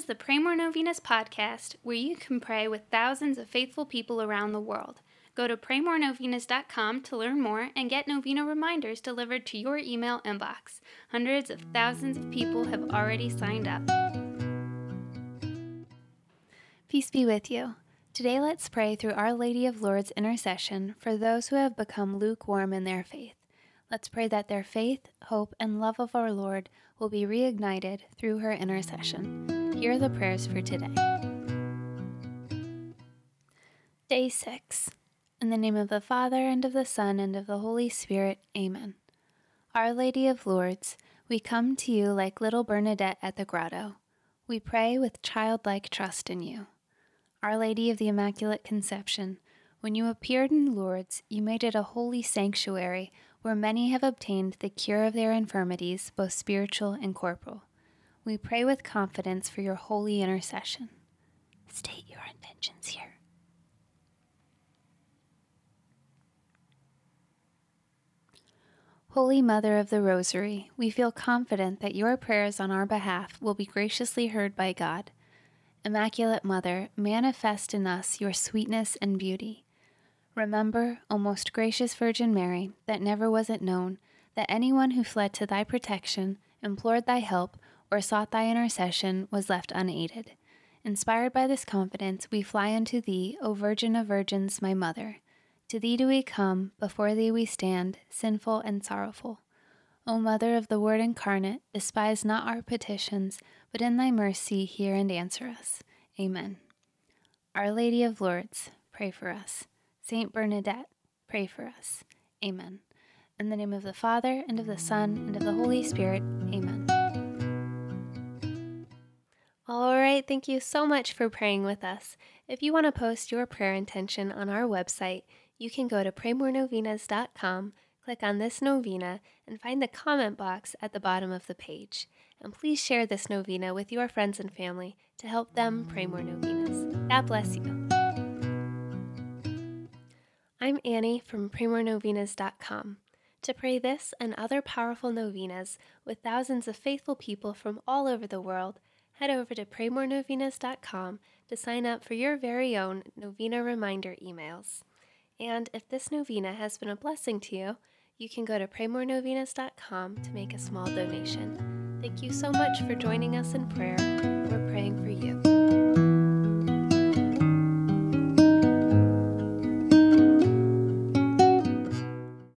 the Pray More Novenas podcast, where you can pray with thousands of faithful people around the world. Go to praymorenovenas.com to learn more and get novena reminders delivered to your email inbox. Hundreds of thousands of people have already signed up. Peace be with you. Today let's pray through Our Lady of Lourdes' intercession for those who have become lukewarm in their faith. Let's pray that their faith, hope, and love of our Lord will be reignited through her intercession. Here are the prayers for today. Day 6. In the name of the Father, and of the Son, and of the Holy Spirit. Amen. Our Lady of Lourdes, we come to you like little Bernadette at the grotto. We pray with childlike trust in you. Our Lady of the Immaculate Conception, when you appeared in Lourdes, you made it a holy sanctuary where many have obtained the cure of their infirmities, both spiritual and corporal. We pray with confidence for your holy intercession. State your intentions here. Holy Mother of the Rosary, we feel confident that your prayers on our behalf will be graciously heard by God. Immaculate Mother, manifest in us your sweetness and beauty. Remember, O most gracious Virgin Mary, that never was it known that anyone who fled to thy protection, implored thy help, or sought thy intercession was left unaided. Inspired by this confidence, we fly unto thee, O Virgin of Virgins, my Mother. To thee do we come, before thee we stand, sinful and sorrowful. O Mother of the Word incarnate, despise not our petitions, but in thy mercy hear and answer us. Amen. Our Lady of Lourdes, pray for us. Saint Bernadette, pray for us. Amen. In the name of the Father, and of the Son, and of the Holy Spirit. Amen. All right, thank you so much for praying with us. If you want to post your prayer intention on our website, you can go to praymorenovenas.com, click on this novena, and find the comment box at the bottom of the page. And please share this novena with your friends and family to help them pray more novenas. God bless you. I'm Annie from praymorenovenas.com. To pray this and other powerful novenas with thousands of faithful people from all over the world, head over to praymorenovenas.com to sign up for your very own novena reminder emails. And if this novena has been a blessing to you, you can go to praymorenovenas.com to make a small donation. Thank you so much for joining us in prayer. We're praying for you.